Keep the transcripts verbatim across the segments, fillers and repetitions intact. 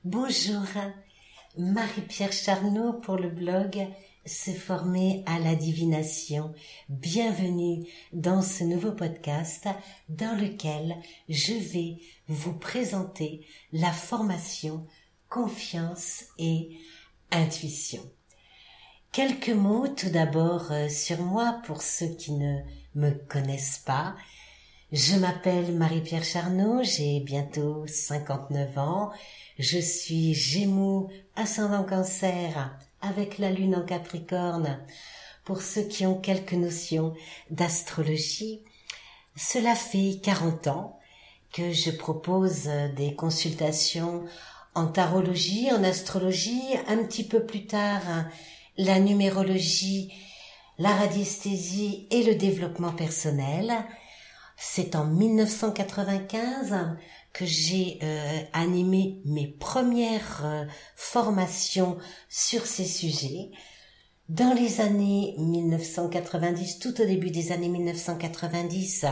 Bonjour, Marie-Pierre Charnot pour le blog Se former à la divination. Bienvenue dans ce nouveau podcast dans lequel je vais vous présenter la formation Confiance et Intuition. Quelques mots tout d'abord sur moi pour ceux qui ne me connaissent pas. Je m'appelle Marie-Pierre Charnot, j'ai bientôt cinquante-neuf ans. Je suis Gémeaux, ascendant Cancer, avec la Lune en Capricorne. Pour ceux qui ont quelques notions d'astrologie, cela fait quarante ans que je propose des consultations en tarologie, en astrologie, un petit peu plus tard, la numérologie, la radiesthésie et le développement personnel. C'est en mille neuf cent quatre-vingt-quinze que j'ai euh, animé mes premières euh, formations sur ces sujets. Dans les années mille neuf cent quatre-vingt-dix, tout au début des années mille neuf cent quatre-vingt-dix,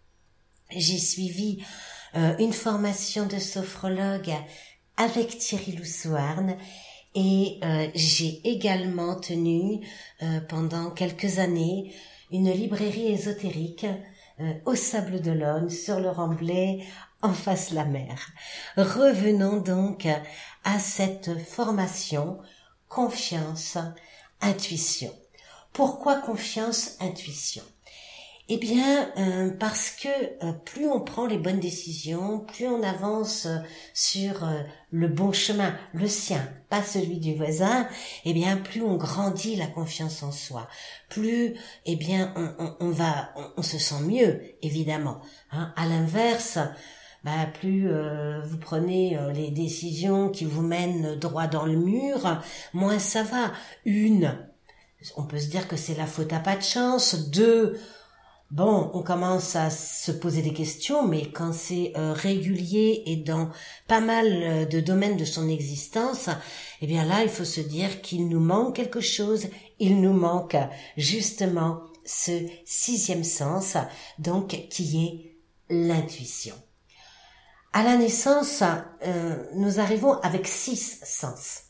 j'ai suivi euh, une formation de sophrologue avec Thierry Loussoarne et euh, j'ai également tenu euh, pendant quelques années une librairie ésotérique euh, au Sable d'Olonne, sur le Remblai, en face la mer. Revenons donc à cette formation Confiance, Intuition. Pourquoi Confiance, Intuition ? Eh bien, euh, parce que euh, plus on prend les bonnes décisions, plus on avance euh, sur euh, le bon chemin, le sien, pas celui du voisin, eh bien, plus on grandit la confiance en soi, plus, eh bien, on, on, on va, on, on se sent mieux, évidemment. Hein. À l'inverse, bah, plus euh, vous prenez euh, les décisions qui vous mènent droit dans le mur, moins ça va. Une, on peut se dire que c'est la faute à pas de chance. Deux, bon, on commence à se poser des questions, mais quand c'est euh, régulier et dans pas mal euh, de domaines de son existence, eh bien là, il faut se dire qu'il nous manque quelque chose. Il nous manque justement ce sixième sens, donc qui est l'intuition. À la naissance, euh, nous arrivons avec six sens.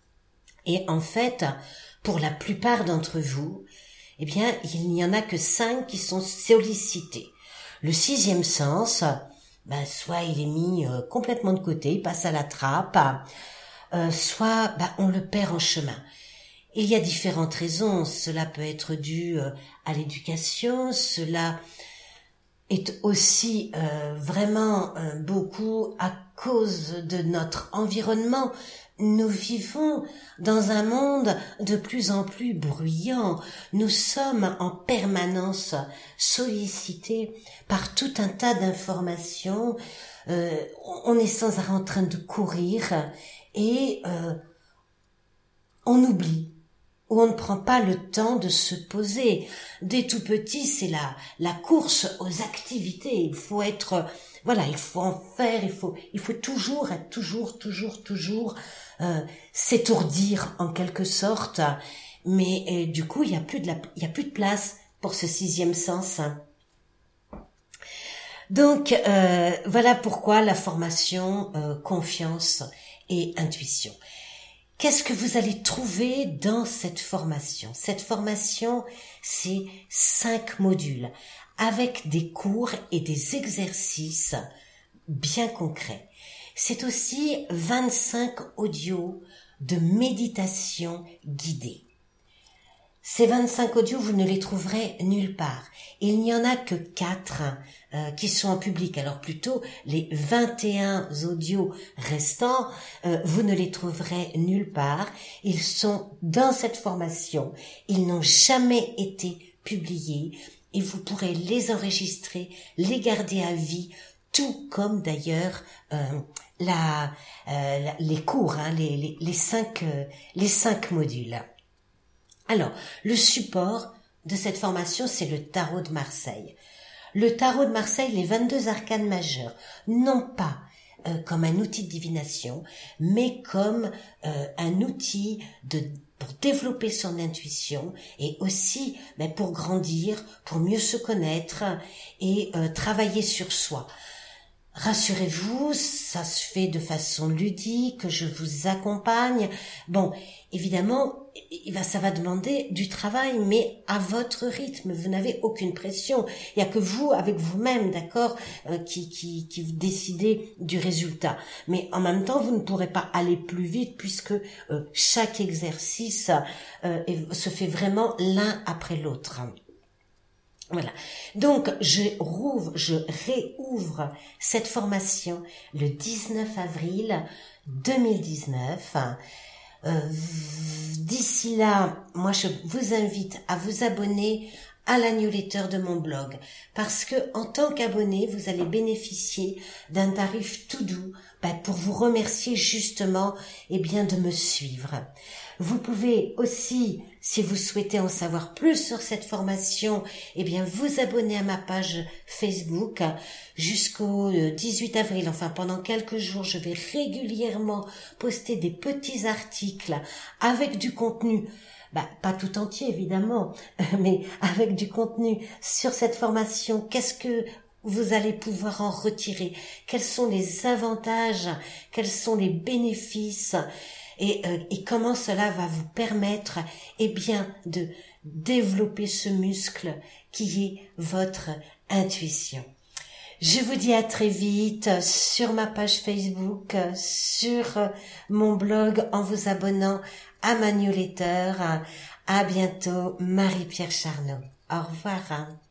Et en fait, pour la plupart d'entre vous, eh bien, il n'y en a que cinq qui sont sollicités. Le sixième sens, ben, soit il est mis euh, complètement de côté, il passe à la trappe, euh, soit ben, on le perd en chemin. Il y a différentes raisons. Cela peut être dû euh, à l'éducation, cela est aussi euh, vraiment euh, beaucoup à cause de notre environnement. Nous vivons dans un monde de plus en plus bruyant. Nous sommes en permanence sollicités par tout un tas d'informations. Euh, on est sans arrêt en train de courir et euh, on oublie. Où on ne prend pas le temps de se poser. Dès tout petit, c'est la, la course aux activités. Il faut être, voilà, il faut en faire, il faut, il faut toujours être, toujours, toujours, toujours, euh, s'étourdir en quelque sorte. Mais euh, du coup, il y a plus de la, il y a plus de place pour ce sixième sens. Donc, euh, voilà pourquoi la formation euh, Confiance et Intuition. Qu'est-ce que vous allez trouver dans cette formation ? Cette formation, c'est cinq modules avec des cours et des exercices bien concrets. C'est aussi vingt-cinq audios de méditation guidée. Ces vingt-cinq audios, vous ne les trouverez nulle part. Il n'y en a que quatre euh, qui sont en public. Alors plutôt, les vingt et un audios restants, euh, vous ne les trouverez nulle part. Ils sont dans cette formation. Ils n'ont jamais été publiés et vous pourrez les enregistrer, les garder à vie, tout comme d'ailleurs euh, la, euh, la, les cours, hein, les, les, les, cinq, euh, les cinq modules. Alors, le support de cette formation, c'est le tarot de Marseille. Le tarot de Marseille, les vingt-deux arcanes majeures, non pas euh, comme un outil de divination, mais comme euh, un outil de, pour développer son intuition et aussi ben, pour grandir, pour mieux se connaître et euh, travailler sur soi. rassurez-vous, ça se fait de façon ludique, je vous accompagne. Bon, évidemment, il va, ça va demander du travail, mais à votre rythme. Vous n'avez aucune pression. Il n'y a que vous, avec vous-même, d'accord, euh, qui, qui, qui décidez du résultat. Mais en même temps, vous ne pourrez pas aller plus vite puisque euh, chaque exercice euh, est, se fait vraiment l'un après l'autre. Voilà. Donc, je rouvre, je réouvre cette formation le dix-neuf avril deux mille dix-neuf. Euh, d'ici là, moi, je vous invite à vous abonner à la newsletter de mon blog parce que en tant qu'abonné, vous allez bénéficier d'un tarif tout doux ben, pour vous remercier justement eh bien de me suivre. Vous pouvez aussi, si vous souhaitez en savoir plus sur cette formation, eh bien vous abonner à ma page Facebook jusqu'au dix-huit avril. Enfin, pendant quelques jours, je vais régulièrement poster des petits articles avec du contenu. Bah, pas tout entier évidemment, mais avec du contenu sur cette formation. Qu'est-ce que vous allez pouvoir en retirer? Quels sont les avantages? Quels sont les bénéfices? Et, euh, et comment cela va vous permettre, eh bien, de développer ce muscle qui est votre intuition. Je vous dis à très vite sur ma page Facebook, sur mon blog, en vous abonnant à ma newsletter. À bientôt, Marie-Pierre Charnot. Au revoir.